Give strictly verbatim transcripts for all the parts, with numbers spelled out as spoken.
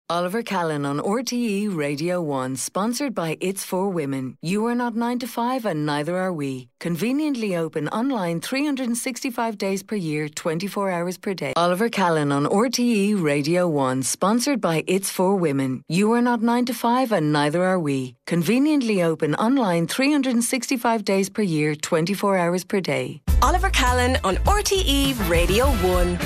Oliver Callan on R T E Radio one, sponsored by It's For Women. You are not nine to five and neither are we. Conveniently open online three hundred sixty-five days per year, twenty-four hours per day. Oliver Callan on R T E Radio one, sponsored by It's For Women. You are not nine to five and neither are we. Conveniently open online three hundred sixty-five days per year, twenty-four hours per day. Oliver Callan on R T E Radio one.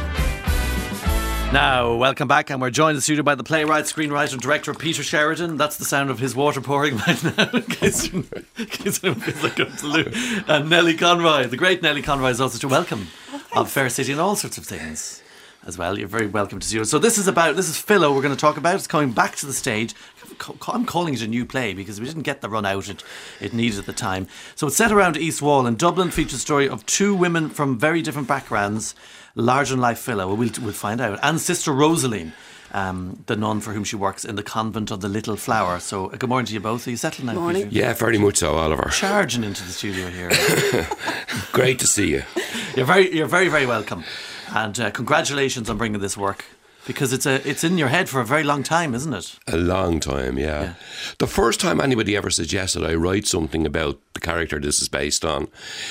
Now, welcome back, and we're joined in the studio by the playwright, screenwriter and director Peter Sheridan. That's the sound of his water pouring right now, in case, in case anyone feels like going to loo. And Nellie Conroy, the great Nellie Conroy, is also to welcome oh, of Fair City and all sorts of things as well. You're very welcome to see us. So this is about, this is Philo we're going to talk about. It's coming back to the stage. I'm calling it a new play because we didn't get the run out it, it needed at the time. So it's set around East Wall in Dublin, features the story of two women from very different backgrounds, larger than life Philo, we'll, we'll find out, and Sister Rosaline, um, the nun for whom she works in the convent of the Little Flower. So uh, good morning to you both. Are you settled now? Morning. Peter? Yeah, very much so, Oliver. Charging into the studio here. Great to see you. You're very, you're very, very welcome, and uh, congratulations on bringing this work. Because it's a it's in your head for a very long time, isn't it? A long time, yeah. yeah. The first time anybody ever suggested I write something about the character this is based on,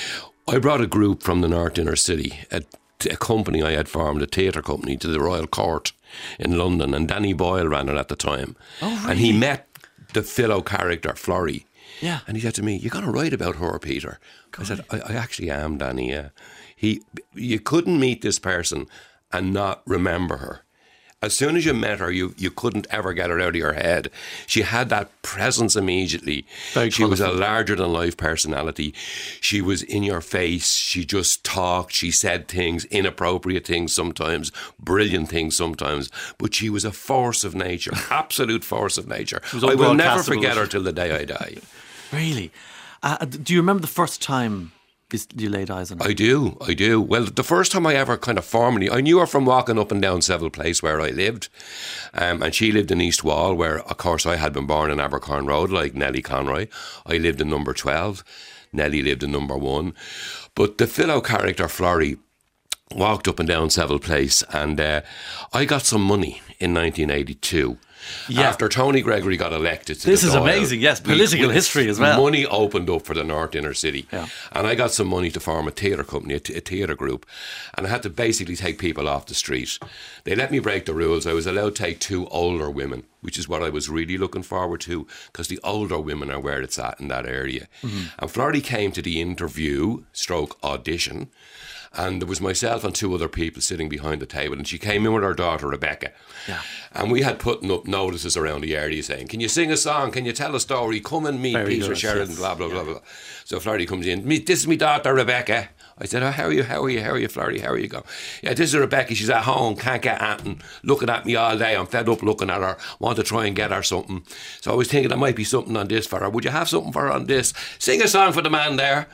I brought a group from the North Inner City, a, a company I had formed, a theatre company, to the Royal Court in London, and Danny Boyle ran it at the time. Oh, really? And he met the Philo character, Florrie. Yeah. And he said to me, "You're going to write about her, Peter?" God. I said, I, I actually am, Danny, yeah. He, you couldn't meet this person and not remember her. As soon as you met her, you, you couldn't ever get her out of your head. She had that presence immediately. Very she was a colourful. larger-than-life personality. She was in your face. She just talked. She said things, inappropriate things sometimes, brilliant things sometimes. But she was a force of nature, absolute force of nature. I will never forget her till the day I die. Really? Uh, do you remember the first time you laid eyes on her? I do, I do. Well, the first time I ever kind of formally, I knew her from walking up and down Seville Place where I lived, um, and she lived in East Wall, where of course I had been born in Abercorn Road like Nellie Conroy. I lived in number twelve, Nellie lived in number one. But the Philo character Florrie walked up and down Seville Place, and uh, I got some money in nineteen eighty-two. Yeah. After Tony Gregory got elected to this the is Dáil, amazing, yes, political we, history as well. Money opened up for the North Inner City, yeah. And I got some money to form a theatre company, a, t- a theatre group, and I had to basically take people off the street. They let me break the rules. I was allowed to take two older women, which is what I was really looking forward to, because the older women are where it's at in that area. Mm-hmm. And Florrie came to the interview stroke audition, and there was myself and two other people sitting behind the table, and she came in with her daughter Rebecca. Yeah. And we had putting up notices around the area saying, "Can you sing a song? Can you tell a story? Come and meet Very Peter good, Sheridan," yes. blah, blah, yeah. blah, blah. So Florrie comes in, "Meet, this is my daughter Rebecca." I said, "Oh, how are you, how are you, how are you, Florrie, how are you going?" "Yeah, this is Rebecca, she's at home, can't get anything, looking at me all day, I'm fed up looking at her, want to try and get her something. So I was thinking there might be something on this for her. Would you have something for her on this? Sing a song for the man there."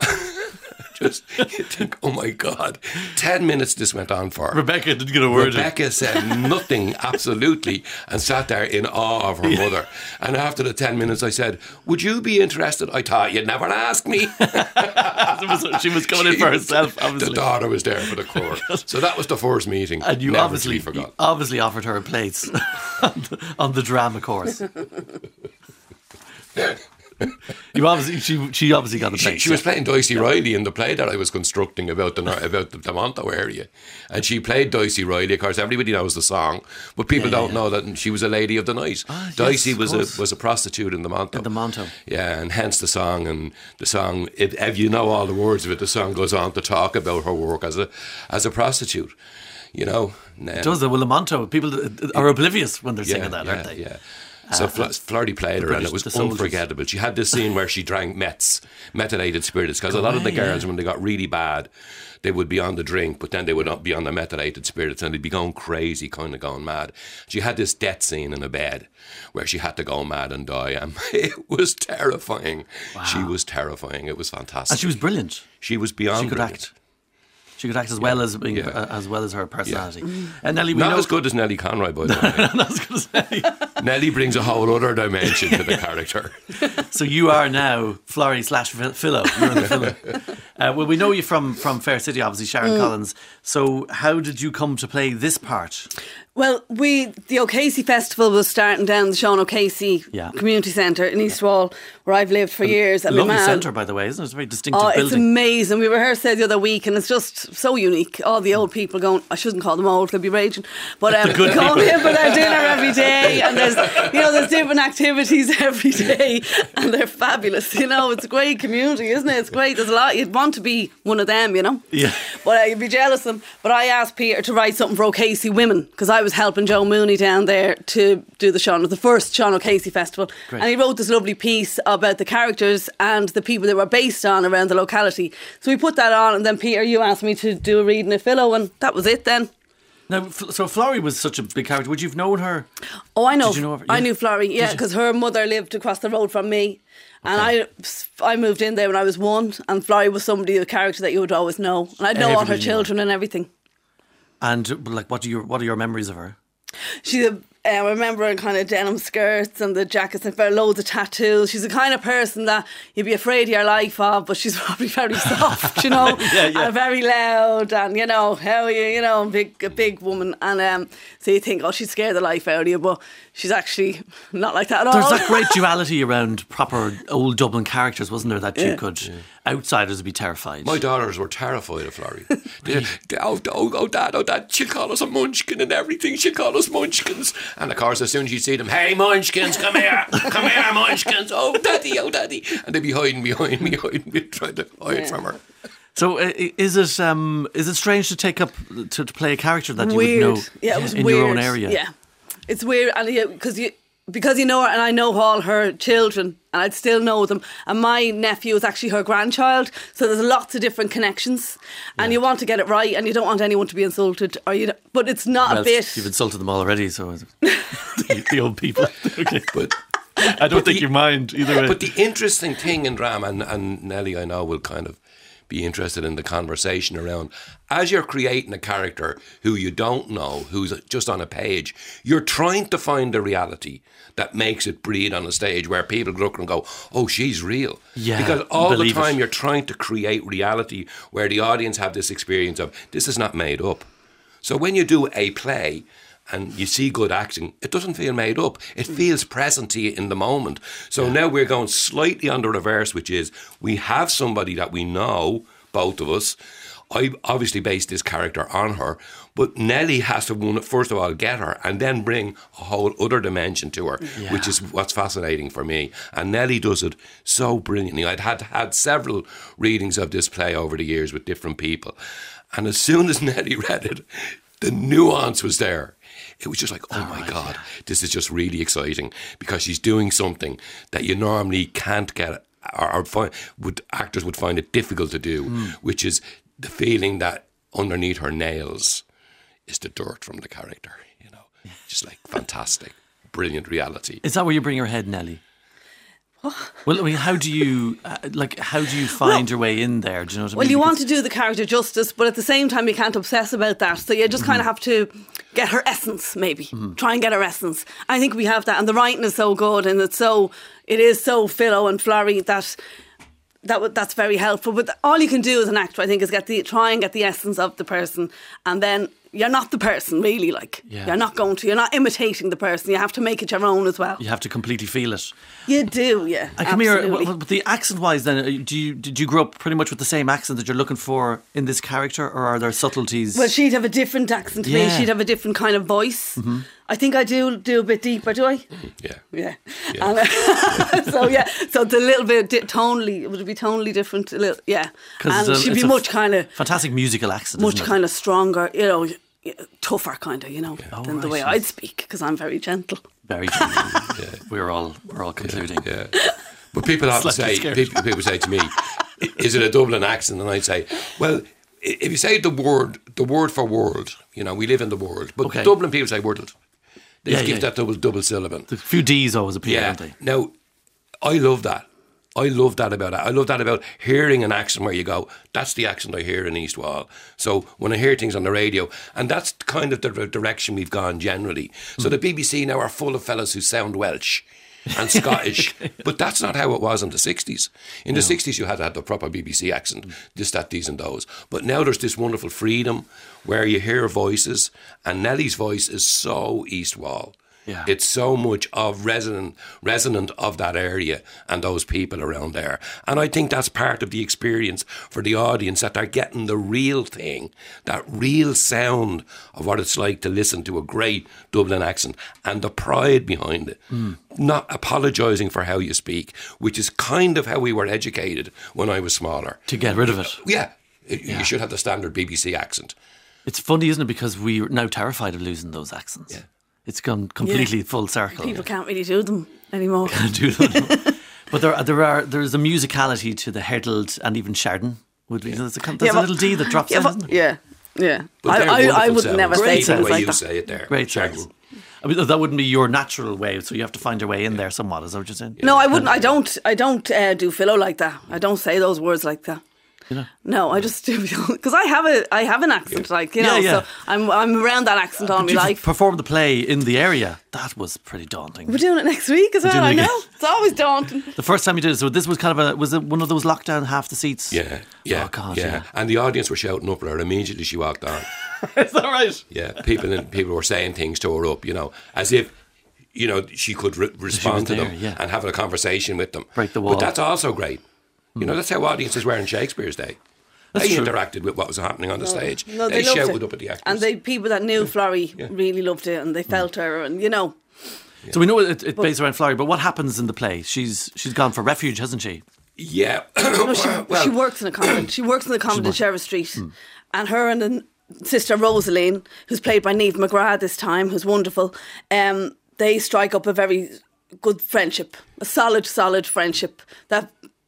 Just, you think, oh my God. Ten minutes this went on for. Rebecca didn't get a word Rebecca in. said nothing, absolutely, and sat there in awe of her yeah. mother. And after the ten minutes I said, "Would you be interested?" "I thought you'd never ask me." She was coming in for herself, obviously. The daughter was there for the court. So that was the first meeting. And you Never obviously, to be forgotten. you obviously offered her a place on, the, on the drama course. You obviously, she she obviously got the place. She, she was playing Dicey Riley in the play that I was constructing about the about the, the Monto area, and she played Dicey Riley. Of course, everybody knows the song, but people yeah, don't yeah. know that she was a lady of the night. Ah, Dicey yes, was a was a prostitute in the Monto. In the Monto, yeah, and hence the song. And the song, if, if you know all the words of it, the song goes on to talk about her work as a as a prostitute. You know, it does. Well, the Monto people are oblivious when they're yeah, singing that, yeah, aren't they? Yeah. So uh, Fl- Florrie played her, British, and it was the soldiers. unforgettable. She had this scene where she drank meths, methylated spirits, because a lot away, of the girls, yeah. when they got really bad, they would be on the drink, but then they would not be on the methylated spirits, and they'd be going crazy, kind of going mad. She had this death scene in a bed where she had to go mad and die, and it was terrifying. Wow. She was terrifying. It was fantastic. And she was brilliant. She was beyond She could brilliant. act. She could act as well yeah, as being, yeah. uh, as well as her personality. Yeah. And Nellie, we not know as good as Nellie Conroy, by the way. I was going to say. Nellie brings a whole other dimension to the character. So you are now Florrie slash Philo. You're in the Philo. Uh, well, we know you from from Fair City, obviously, Sharon mm. Collins. So how did you come to play this part? Well, we the O'Casey Festival was starting down the Sean O'Casey Yeah. Community Centre in East Wall, where I've lived for years. And my Lovely man- centre, by the way, isn't it? It's a very distinctive Oh, it's building. amazing. We rehearsed there the other week, and it's just so unique. All the old people going, I shouldn't call them old, they'll be raging. But um, good going people. in for their dinner every day, and there's, you know, there's different activities every day, and they're fabulous. You know, it's a great community, isn't it? It's great. There's a lot. You'd want to be one of them, you know? Yeah. But uh, you'd be jealous of them. But I asked Peter to write something for O'Casey Women, because I was helping Joe Mooney down there to do the Sean, the first Sean O'Casey Festival. Great. And he wrote this lovely piece about the characters and the people they were based on around the locality. So we put that on, and then Peter, you asked me to do a reading of Philo, and that was it then. Now, F- so Florrie was such a big character. Would you have known her? Oh, I know. Did you know her? I Yeah. knew Florrie, yeah, you? because her mother lived across the road from me. And I I moved in there when I was one, and Florrie was somebody, a character that you would always know. And I'd know all her Everybody knew her. children and everything. And like, what do you? What are your memories of her? She's a, uh, I remember her kind of denim skirts and the jackets and loads of tattoos. She's the kind of person that you'd be afraid of your life of, but she's probably very soft, you know, Yeah, yeah. and very loud, and you know, how are you, you know, big, a big woman, and um, so you think, oh, she'd scare the life out of you, but she's actually not like that at There's all. that great duality around proper old Dublin characters, wasn't there? That you Yeah. could outsiders would be terrified. My daughters were terrified of Florrie. They, they, oh, oh, oh, dad, oh, dad, she'll call us a munchkin and everything. She'll call us munchkins. And of course, as soon as you see them, hey, munchkins, come here, come here, munchkins. Oh, daddy, oh, daddy. And they'd be hiding behind me, hiding me, trying to hide Yeah. from her. So uh, is it um, is it strange to take up to, to play a character that you weird. would know Yeah, it was in weird. your own area? Yeah, it's weird, and because you because you know her, and I know all her children, and I'd still know them. And my nephew is actually her grandchild, so there's lots of different connections, and you want to get it right, and you don't want anyone to be insulted, or you. Don't, but it's not Well, a bit. you've insulted them all already, so the, the old people. Okay, But I don't think the- you mind either way. But the interesting thing in drama, and, and Nelly, I know, will kind of be interested in the conversation around, as you're creating a character who you don't know, who's just on a page, you're trying to find a reality that makes it breathe on a stage where people look and go, oh, she's real. Yeah, because all the believe time it. you're trying to create reality where the audience have this experience of, this is not made up. So when you do a play and you see good acting, it doesn't feel made up. It feels present to you in the moment. So now we're going slightly on the reverse, which is we have somebody that we know, both of us. I obviously based this character on her, but Nelly has to, first of all, get her and then bring a whole other dimension to her, Yeah. which is what's fascinating for me. And Nelly does it so brilliantly. I'd had had several readings of this play over the years with different people. And as soon as Nelly read it, the nuance was there. It was just like, oh my God, this is just really exciting because she's doing something that you normally can't get, or, or find, would actors would find it difficult to do, which is the feeling that underneath her nails is the dirt from the character. You know, just like fantastic, brilliant reality. Is that where you bring your head, Nelly? Well, I mean, how do you uh, like? How do you find your way in there? Do you know what I mean? Well, you want Because- to do the character justice, but at the same time, you can't obsess about that. So you just kind of have to get her essence, maybe. Try and get her essence. I think we have that. And the writing is so good, and it's so, it is so Philo and Florrie that that w- that's very helpful. But all you can do as an actor, I think, is get the try and get the essence of the person, and then you're not the person, really. Like Yeah. you're not going to, you're not imitating the person. You have to make it your own as well. You have to completely feel it. You do, yeah. And come here, absolutely. w- but the accent-wise, then, uh, do you did you grow up pretty much with the same accent that you're looking for in this character, or are there subtleties? Well, she'd have a different accent to me. Yeah. She'd have a different kind of voice. I think I do do a bit deeper, do I? Yeah. Yeah. And, uh, so yeah, so it's a little bit di- tonally. Would it be tonally different? A little, yeah. 'Cause And it's a- she'd it's be a much kind of fantastic musical accent, much isn't it? kind of stronger, you know, tougher kind of, you know, Oh, than the right, way yes. I'd speak because I'm very gentle. Very gentle. We're all we're all concluding. Yeah. But people often Slightly say, scared. people, people say to me, "I- is it a Dublin accent?" And I'd say, well, i- if you say the word, the word for world, you know, we live in the world. But Okay. Dublin people say world. They Yeah, just give yeah. that double double syllable. A few D's always appear, Yeah. don't they? Now, I love that. I love that about it. I love that about hearing an accent where you go, that's the accent I hear in East Wall. So when I hear things on the radio, and that's kind of the direction we've gone generally. So the B B C now are full of fellas who sound Welsh. and Scottish. Okay. But that's not how it was in the sixties. In the no. sixties, you had to have the proper B B C accent, this, that, these and those. But now there's this wonderful freedom where you hear voices, and Nelly's voice is so East Wall. Yeah. It's so much of resonant, resonant of that area and those people around there. And I think that's part of the experience for the audience, that they're getting the real thing, that real sound of what it's like to listen to a great Dublin accent and the pride behind it. Mm. Not apologising for how you speak, which is kind of how we were educated when I was smaller. To get rid of it. Yeah. yeah. You should have the standard B B C accent. It's funny, isn't it? Because we're now terrified of losing those accents. Yeah. It's gone completely yeah. full circle. People can't really do them anymore. Can't do them. But there, there are there's a musicality to the Herald and even Sheridan. Would be yeah. there's, a, there's yeah, a little D that drops yeah, in, but, isn't Yeah, yeah. I, I, I would sounds. never Great say things way like you that. say it there. Great sounds. I mean, that wouldn't be your natural way, so you have to find your way in there somewhat. Is that what you're saying? Yeah. No, I wouldn't. I don't. I don't uh, do philo like that. I don't say those words like that. You know? No, I just do because I have a I have an accent, yeah. like you know, yeah, yeah. so I'm I'm around that accent all my life. Performed the play in the area. That was pretty daunting. We're doing it next week as well. I know it's always daunting. The first time you did it, so this was kind of a was it one of those lockdown half the seats? Yeah, yeah, oh, God, yeah. yeah. And the audience were shouting up at her immediately she walked on. Is that right? Yeah, people and people were saying things to her up, you know, as if. You know, she could re- respond she to there, them yeah. and have a conversation with them. Break the wall. But that's also great. You mm. know, that's how audiences were in Shakespeare's day. That's they true. interacted with what was happening on the no, stage. No, they they shouted it. up at the actors. And the people that knew Florrie yeah. really loved it and they felt mm. her and, you know. Yeah. So we know it, it based around Florrie, but what happens in the play? She's She's gone for refuge, hasn't she? Yeah. no, she, well, she works in a convent. She works in the convent in Sheriff Street. Mm. And her and the sister Rosaline, who's played by Niamh McGrath this time, who's wonderful, um, they strike up a very good friendship, a solid, solid friendship that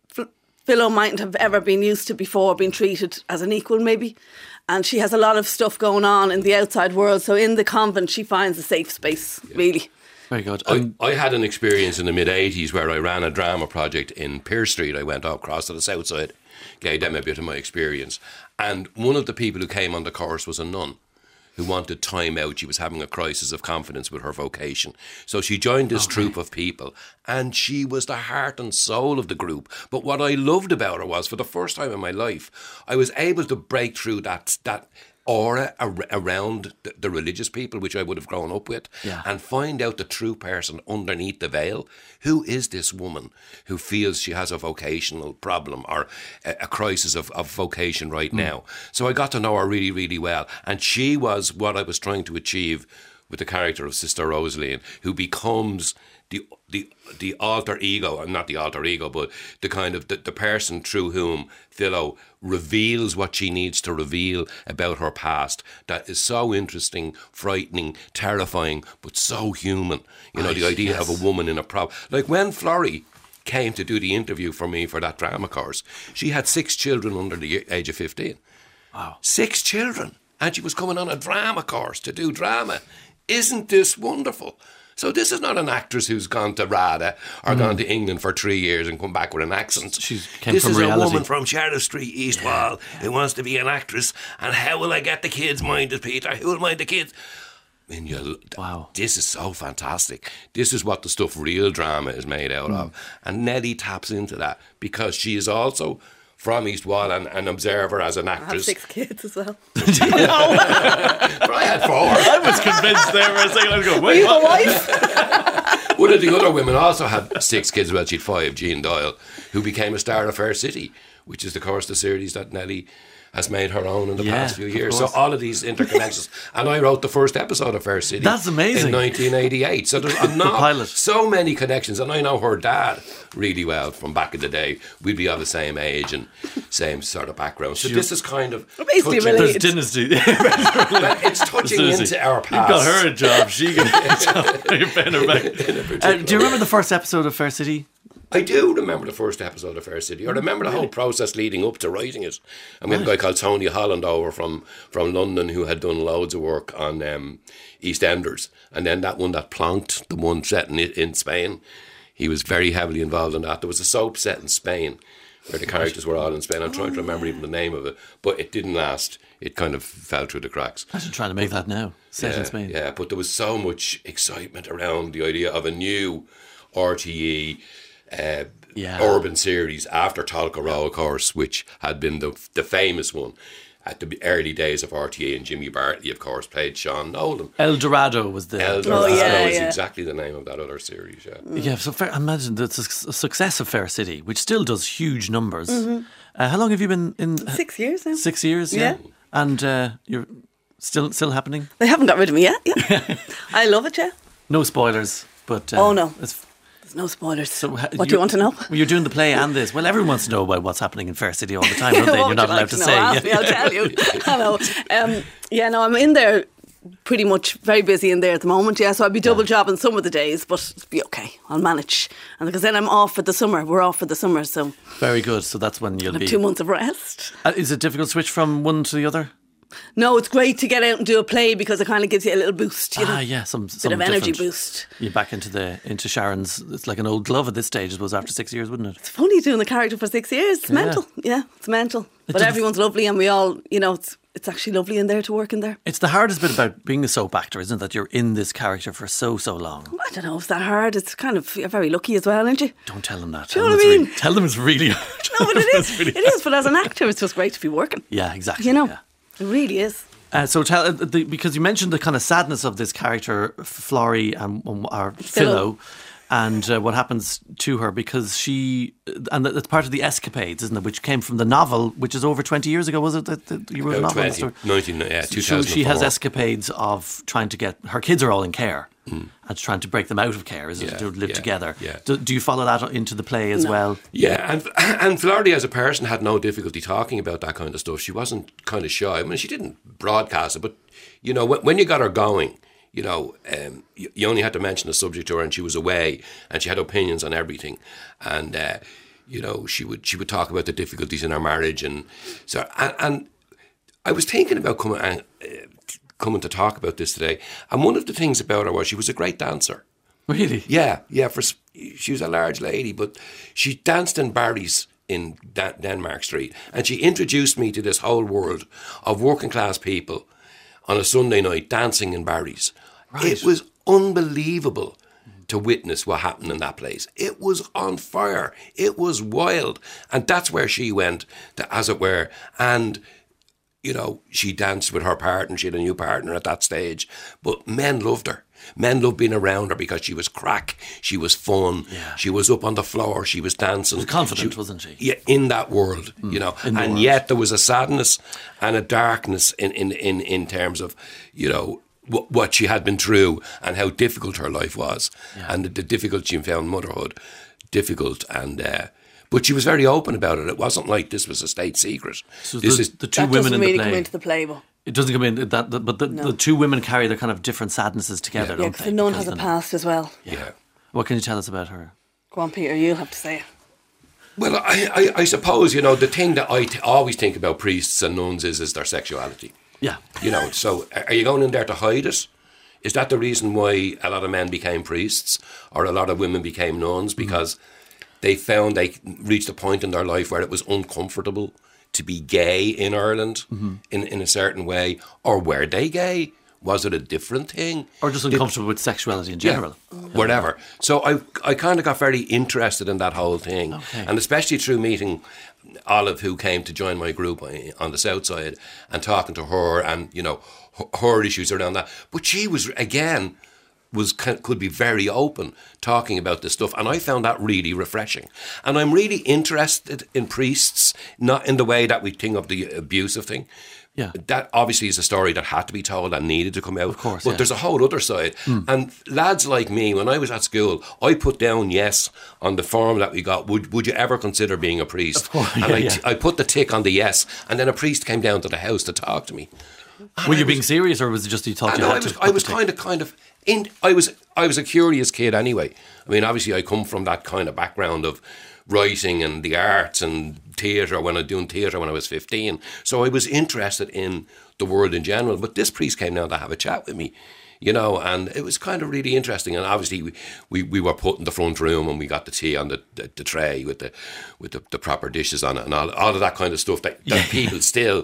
Philo mightn't have ever been used to before, being treated as an equal maybe. And she has a lot of stuff going on in the outside world. So in the convent, she finds a safe space, yeah. really. Very good. I, I had an experience in the mid-eighties where I ran a drama project in Pearse Street. I went up across to the south side, gave them a bit of my experience. And one of the people who came on the course was a nun who wanted time out. She was having a crisis of confidence with her vocation. So she joined this okay. troupe of people and she was the heart and soul of the group. But what I loved about her was, for the first time in my life, I was able to break through that that aura ar- around the, the religious people, which I would have grown up with, yeah. and find out the true person underneath the veil. Who is this woman who feels she has a vocational problem or a, a crisis of, of vocation right mm. now? So I got to know her really, really well. And she was what I was trying to achieve with the character of Sister Rosaline, who becomes the the the alter ego, and not the alter ego, but the kind of the, the person through whom Philo reveals what she needs to reveal about her past. That is so interesting, frightening, terrifying, but so human. You know, right, the idea yes. of a woman in a problem. Like when Florrie came to do the interview for me for that drama course, she had six children under the age of fifteen. Wow. Six children. And she was coming on a drama course to do drama. Isn't this wonderful? So this is not an actress who's gone to RADA or mm. gone to England for three years and come back with an accent. She came this from is reality. A woman from Sheriff Street, East yeah. Wall, who wants to be an actress. And how will I get the kids minded, Peter? Who will mind the kids? I mean, you, wow. This is so fantastic. This is what the stuff real drama is made out mm. of. And Nelly taps into that because she is also from East Wall and an observer as an actress. I have six kids as well. But I had four. I was convinced there for a second. I was going, wait, were you a wife? One of the other women also had six kids. Well, she had five, Jean Doyle, who became a star of Fair City, which is, of course, the series that Nelly has made her own in the yeah, past few years. So all of these interconnections. And I wrote the first episode of Fair City. That's amazing. In nineteen eighty-eight. So there's a the pilot. So many connections. And I know her dad really well from back in the day. We'd be of the same age and same sort of background. So this is kind of... Basically related. There's dynasty. Well, it's touching into our past. You got her a job. She got a job. You're paying her back. Uh, do you remember the first episode of Fair City? I do remember the first episode of Fair City. I remember the whole process leading up to writing it. And we had a guy called Tony Holland over from, from London who had done loads of work on um, EastEnders. And then that one that plonked, the one set in, in Spain, he was very heavily involved in that. There was a soap set in Spain where the characters were all in Spain. I'm trying to remember even the name of it. But it didn't last. It kind of fell through the cracks. I should try to make that now. Set yeah, in Spain. Yeah, but there was so much excitement around the idea of a new R T E uh, Yeah. urban series after Talca Row, of course, which had been the the famous one at the early days of R T E, and Jimmy Bartley, of course, played Sean Nolan. El Dorado was the... El Dorado Oh, yeah, is yeah. exactly the name of that other series, yeah. Yeah, so fair, imagine the su- success of Fair City, which still does huge numbers. Uh, how long have you been in? Six years now. Six years, yeah. Yeah. And uh, you're still still happening? They haven't got rid of me yet. Yeah. I love it, yeah. No spoilers, but... Uh, Oh, no. It's, There's no spoilers. so ha- what do you want to know? Well, you're doing the play and this. Well, everyone wants to know about what's happening in Fair City all the time, don't they? What You're not would you allowed like to know? say. Ask me, I'll tell you. I know. Um, yeah, no, I'm in there pretty much very busy in there at the moment. Yeah, so I'll be double jobbing some of the days, but it'll be okay. I'll manage. And because then I'm off for the summer. We're off for the summer, so Very good. So that's when you'll I have be... two months of rest. Uh, is it difficult to switch from one to the other? No, it's great to get out and do a play because it kind of gives you a little boost. You know? Ah, yeah, some, Bit some of energy different- boost. You're back into the into Sharon's. It's like an old glove at this stage, I suppose, after six years, wouldn't it? It's funny doing the character for six years. It's Yeah. mental. Yeah, it's mental. but didn't- everyone's lovely and we all, you know, it's it's actually lovely in there to work in there. It's the hardest bit about being a soap actor, isn't it? That you're in this character for so, so long. I don't know if it's that hard. It's kind of, you're very lucky as well, aren't you? Don't tell them that. Do you Tell know them what I it's mean? really- tell them it's really hard. No, but it It's is. really It is. But as an actor, it's just great to be working. Yeah, exactly. You know, yeah. it really is. Uh, so tell uh, the, because you mentioned the kind of sadness of this character, Florrie and um, or Philo, Philo. and uh, what happens to her because she and that's part of the escapades, isn't it? Which came from the novel, which is over twenty years ago, was it? That, that you wrote a About novel? on the twenty, story? nineteen, yeah, So two thousand four. she has escapades of trying to get her kids are all in care Mm. and trying to break them out of care, is it? Yeah, To live yeah, together. yeah. Do, do you follow that into the play as No. well? Yeah, and and Florrie as a person had no difficulty talking about that kind of stuff. She wasn't kind of shy. I mean, she didn't broadcast it, but, you know, when, when you got her going, you know, um, you, you only had to mention the subject to her and she was away and she had opinions on everything. And, uh, you know, she would she would talk about the difficulties in her marriage. And so, and, and I was thinking about coming, uh, coming to talk about this today. And one of the things about her was she was a great dancer. Really? Yeah, yeah. For she was a large lady, but she danced in Barry's in Dan- Denmark Street, and she introduced me to this whole world of working class people on a Sunday night dancing in Barry's. Right. It was unbelievable to witness what happened in that place. It was on fire. It was wild, and that's where she went, to, as it were, and. You know, she danced with her partner. She had a new partner at that stage. But men loved her. Men loved being around her because she was crack. She was fun. Yeah. She was up on the floor. She was dancing. She was confident, She- wasn't she? Yeah, in that world, you know. in the And world. yet there was a sadness and a darkness in, in, in, in terms of, you know, w- what she had been through and how difficult her life was. Yeah. And the, the difficulty she found motherhood difficult. And uh, but she was very open about it. It wasn't like this was a state secret. So this the, is the two That women doesn't in really the play. come into the play, but It doesn't come in that, that but the, No. the two women carry their kind of different sadnesses together, yeah, don't because they? the nun Because has a the- past as well. yeah. What can you tell us about her? Go on, Peter, you'll have to say it. Well, I, I, I suppose, you know, the thing that I t- always think about priests and nuns is, is their sexuality. Yeah. You know, so are you going in there to hide it? Is that the reason why a lot of men became priests or a lot of women became nuns? Because they found they reached a point in their life where it was uncomfortable to be gay in Ireland in, in a certain way. Or were they gay? Was it a different thing? Or just uncomfortable with sexuality in general. Yeah, whatever. So I I kind of got very interested in that whole thing. Okay. And especially through meeting Olive, who came to join my group on the south side, and talking to her and, you know, her, her issues around that. But she was, again, was could be very open talking about this stuff, and I found that really refreshing. And I'm really interested in priests, not in the way that we think of the abusive thing. Yeah. That obviously is a story that had to be told and needed to come out. Of course, But yeah. there's a whole other side. And lads like me, when I was at school, I put down yes on the form that we got. Would would you ever consider being a priest? Of course, and yeah, I, yeah. I put the tick on the yes, and then a priest came down to the house to talk to me. Were you I being was- serious, or was it just you thought I you know, had I was, to? I put was the tick? kind of, kind of, in. I was, I was a curious kid anyway. I mean, obviously, I come from that kind of background of writing and the arts and theatre. When I was doing theatre when I was fifteen, so I was interested in the world in general. But this priest came down to have a chat with me, you know, and it was kind of really interesting. And obviously, we, we, we were put in the front room and we got the tea on the, the, the tray with the with the, the proper dishes on it and all, all of that kind of stuff that, that people still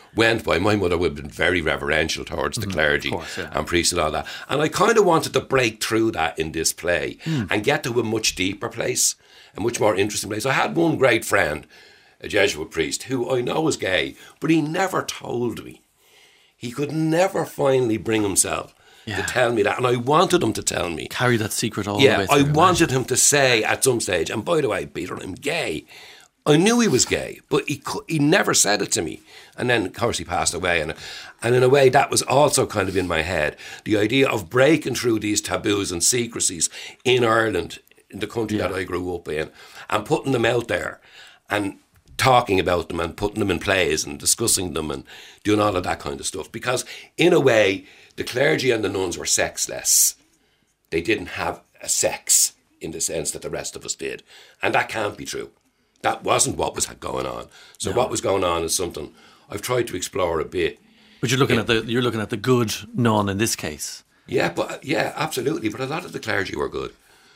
went by. My mother would have been very reverential towards the mm-hmm. clergy course, yeah. and priests and all that. And I kind of wanted to break through that in this play mm. and get to a much deeper place, a much more interesting place. I had one great friend, a Jesuit priest, who I know was gay, but he never told me. He could never finally bring himself yeah. to tell me that. And I wanted him to tell me. Carry that secret all yeah, the way through. I wanted him to say at some stage, and by the way, Peter, I'm gay. I knew he was gay, but he he never said it to me. And then, of course, he passed away. And, and in a way, that was also kind of in my head. The idea of breaking through these taboos and secrecies in Ireland, in the country yeah. that I grew up in, and putting them out there and talking about them and putting them in plays and discussing them and doing all of that kind of stuff. Because in a way, the clergy and the nuns were sexless. They didn't have a sex in the sense that the rest of us did. And that can't be true. That wasn't what was going on. So no. what was going on is something I've tried to explore a bit. But you're looking in, at the you're looking at the good nun in this case. Yeah, but yeah, absolutely. But a lot of the clergy were good.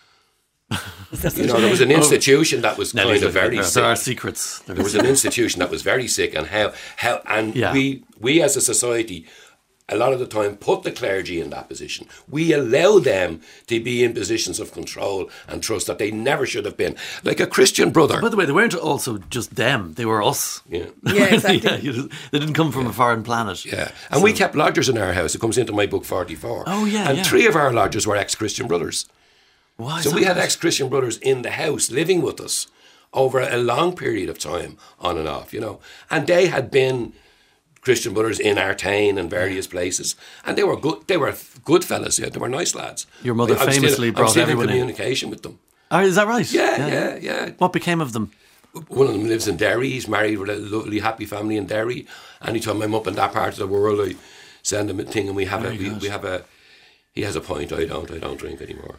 You know, there was an institution that was kind of very there, sick. There are secrets. There was an institution that was very sick, and how how and yeah. we we as a society, a lot of the time, put the clergy in that position. We allow them to be in positions of control and trust that they never should have been. Like a Christian brother. By the way, they weren't also just them; they were us. Yeah, yeah, exactly. yeah, you, they didn't come from yeah. a foreign planet. Yeah, and so. we kept lodgers in our house. It comes into my book forty-four. Oh yeah, and yeah. three of our lodgers were ex-Christian brothers. Why so we had ex-Christian brothers in the house living with us over a long period of time, on and off, you know. And they had been Christian brothers in Artane and various places, and they were good. They were good fellas. Yeah, they were nice lads. Your mother I, famously still, brought I'm still everyone in communication in. with them. Oh, is that right? Yeah, yeah, yeah, yeah. What became of them? One of them lives in Derry. He's married with a lovely, happy family in Derry. Anytime I'm up in that part of the world, I send him a thing, and we have Very a we, we have a. He has a point. I don't. I don't drink anymore.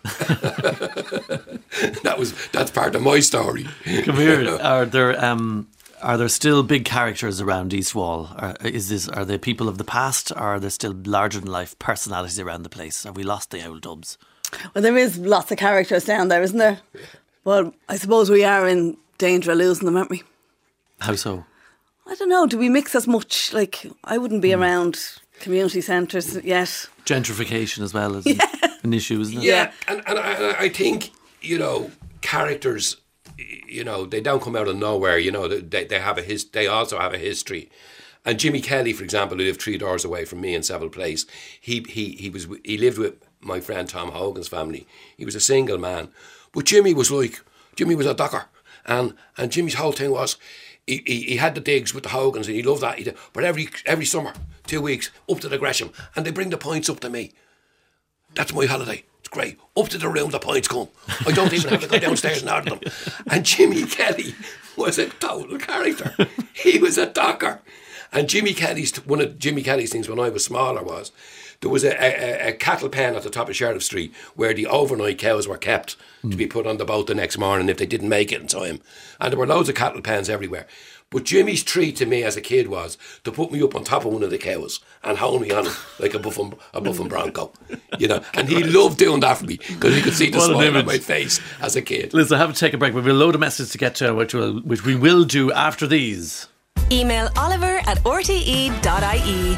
that was that's part of my story. Come here. Are there um, are there still big characters around East Wall? Are, is this are they people of the past? Or are there still larger than life personalities around the place? Have we lost the old dubs? Well, there is lots of characters down there, isn't there? Well, I suppose we are in danger of losing them, aren't we? How so? I don't know. Do we mix as much? Like, I wouldn't be mm. around community centres yet. Gentrification as well is yeah. an issue, isn't it? Yeah, and, and I, I think, you know, characters, you know, they don't come out of nowhere. You know, they they have a his, they also have a history. And Jimmy Kelly, for example, who lived three doors away from me in Seville Place, he he he was he lived with my friend Tom Hogan's family. He was a single man, but Jimmy was like Jimmy was a docker, and and Jimmy's whole thing was. He, he he had the digs with the Hogans and he loved that. He did, but every every summer, two weeks, up to the Gresham, and they bring the points up to me. That's my holiday. It's great. Up to the room, the points come. I don't even have to go downstairs and order them. And Jimmy Kelly was a total character. He was a docker. And Jimmy Kelly's one of Jimmy Kelly's things when I was smaller was there was a, a, a cattle pen at the top of Sheriff Street where the overnight cows were kept mm. to be put on the boat the next morning if they didn't make it in time. And there were loads of cattle pens everywhere. But Jimmy's treat to me as a kid was to put me up on top of one of the cows and hold me on it like a buffing, a buffing bronco. You know, and he loved doing that for me because he could see the smile on my face as a kid. Listen, I have to take a break. We've a load of messages to get to, which, we'll, which we will do after these. Email Oliver at r t e dot i e.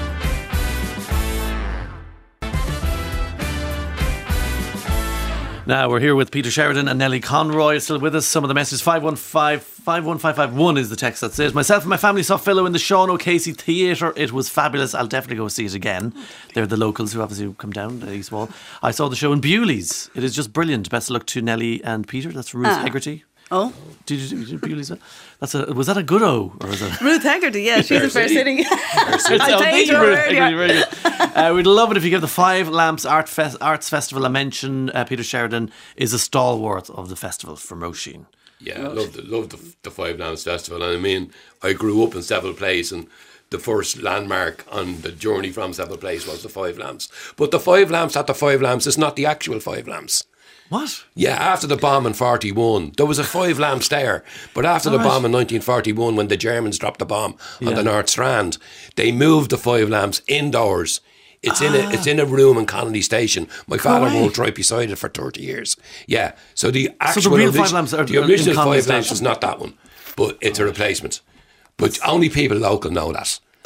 Now we're here with Peter Sheridan and Nellie Conroy still with us. Some of the messages five one five, five one five five one is the text that says, myself and my family saw Philo in the Sean O'Casey Theatre. It was fabulous. I'll definitely go see it again. They're the locals who obviously come down to East Wall. I saw the show in Bewley's. It is just brilliant. Best of luck to Nellie and Peter. That's Ruth ah. Hegarty. Oh, did you do Bewley's? That's a was that a good O or was that Ruth Hegarty? Yeah, she's in Fair City. I paid her earlier. Uh, we'd love it if you give the Five Lamps Art Fe- Arts Festival a mention. Uh, Peter Sheridan is a stalwart of the festival from Roisin. Yeah, I love the love the, the Five Lamps Festival. And I mean, I grew up in Seville Place, and the first landmark on the journey from Seville Place was the Five Lamps. But the Five Lamps at the Five Lamps is not the actual Five Lamps. What? Yeah, after the bomb in forty-one, there was a Five Lamps there. But after All the right. bomb in nineteen forty-one, when the Germans dropped the bomb yeah. on the North Strand, they moved the Five Lamps indoors. It's ah. in a it's in a room in Connolly Station. My father walked right beside it for thirty years. Yeah, so the actual so the real origi- Five Lamps are the original Five Lamps is not that one, but it's a replacement. But only people local know that.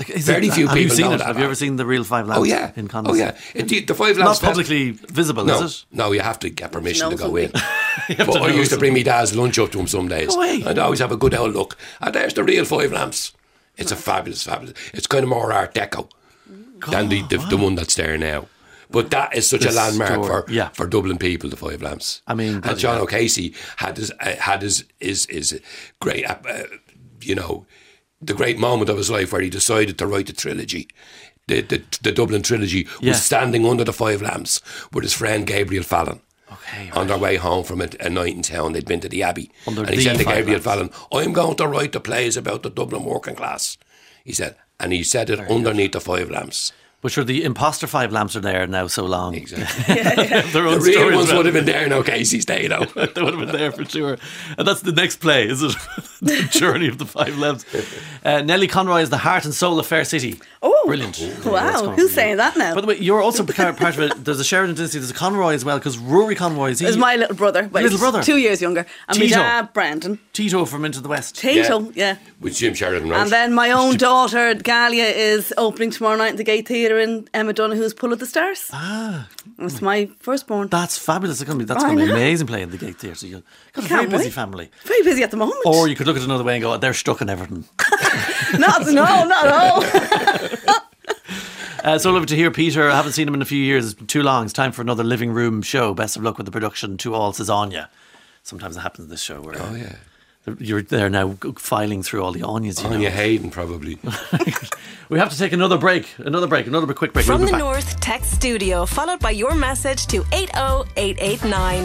Like, is Very it, few have people you seen know it? that. Have you ever seen the real Five Lamps Oh yeah, in Condos? oh yeah. It, the, the Five Not Lamps publicly visible, No, is it? no, you have to get permission know to go in. You have But to I know used to bring something. me dad's lunch up to him some days. Go away. I'd always have a good old look. And there's the real Five Lamps. It's a fabulous, fabulous. It's kind of more Art Deco than the, the, the one that's there now. But that is such This a landmark store, for, yeah. for Dublin people, the Five Lamps. I mean, and bloody John hell. O'Casey had his, uh, had his, his, his great, uh, you know, the great moment of his life where he decided to write the trilogy. The, the, the Dublin trilogy was Yeah. standing under the Five Lamps with his friend Gabriel Fallon. Okay, On right. their way home from a, a night in town, they'd been to the Abbey. Under and he the said to Five Gabriel Lamps. Fallon, I'm going to write the plays about the Dublin working class. He said, and he said it underneath the Five Lamps. But sure, the imposter Five Lamps are there now so long. Exactly. Their own The real stories ones about would have it. been there now, Casey's Day, though. They would have been there for sure. And that's the next play, is it? The Journey of the Five Lamps. Uh, Nellie Conroy is the heart and soul of Fair City. Oh, Brilliant. That's Wow, coming who's from saying you. that now? By the way, you're also part part of it. There's a Sheridan dynasty, there's a Conroy as well, because Rory Conroy is he, It's my little brother. But Little he's brother? Two years younger. And my Tito. dad, Brandon. Tito from Into the West. Tito, yeah. With Jim Sheridan wrote. And then my own daughter, Galia, is opening tomorrow night in the Gate Theatre in Emma Donoghue's Pull of the Stars. Ah, It's my firstborn. that's fabulous. It's going to be, that's I going to be know. amazing playing the Gate Theatre. So you've got a Can't very busy wait. family. Very busy at the moment. Or you could look at it another way and go, they're stuck in Everton. not, no, not at all. Uh, so lovely to hear Peter. I haven't seen him in a few years. It's been too long. It's time for another living room show. Best of luck with the production. To all, says Anya. Sometimes it happens in this show where Oh, yeah. you're there now filing through all the Anyas. You Anya know. Hayden, probably. We have to take another break. Another break. Another quick break. From We'll be the back. North Text Studio, followed by your message to eight oh eight eight nine.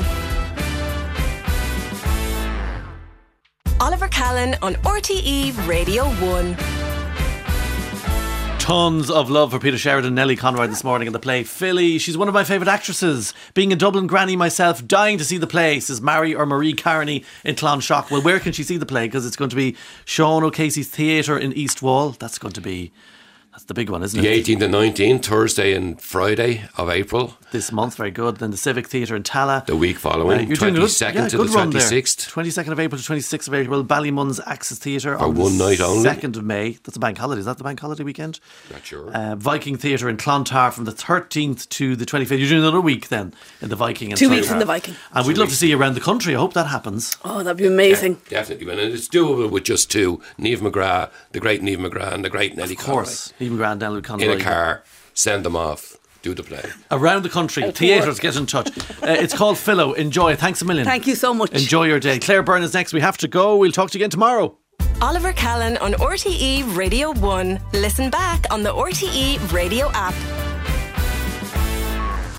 Oliver Callan on R T E Radio one. Tons of love for Peter Sheridan, Nellie Conroy this morning in the play Philly. She's one of my favourite actresses. Being a Dublin granny myself, dying to see the play, says Mary or Marie Carney in Clonshock. Well, where can she see the play? Because it's going to be Sean O'Casey's Theatre in East Wall. That's going to be, that's the big one, isn't The it? eighteenth and nineteenth, Thursday and Friday of April. This month, very good. Then the Civic Theatre in Tala. The week following, Uh, you're doing a good- twenty-second yeah, to good the run there. twenty-sixth. twenty-second of April to twenty-sixth of April, Ballymun's Access Theatre. For on the one night only. second of May. That's a bank holiday. Is that the bank holiday weekend? Not sure. Uh, Viking Theatre in Clontarf from the thirteenth to the twenty-fifth. You're doing another week then in the Viking. In Two weeks in Clontarf. the Viking. And we'd love to see you around the country. I hope that happens. Oh, that'd be amazing. Definitely. And it's doable with just two. Niamh McGrath, the great Niamh McGrath, and the great Nellie Of course. Even Grand Nelly Conroy. In a car, send them off, do the play. Around the country. Theatres, get in touch. Uh, it's called Philo. Enjoy. Thanks a million. Thank you so much. Enjoy your day. Claire Byrne is next. We have to go. We'll talk to you again tomorrow. Oliver Callan on R T E Radio one. Listen back on the R T E Radio app.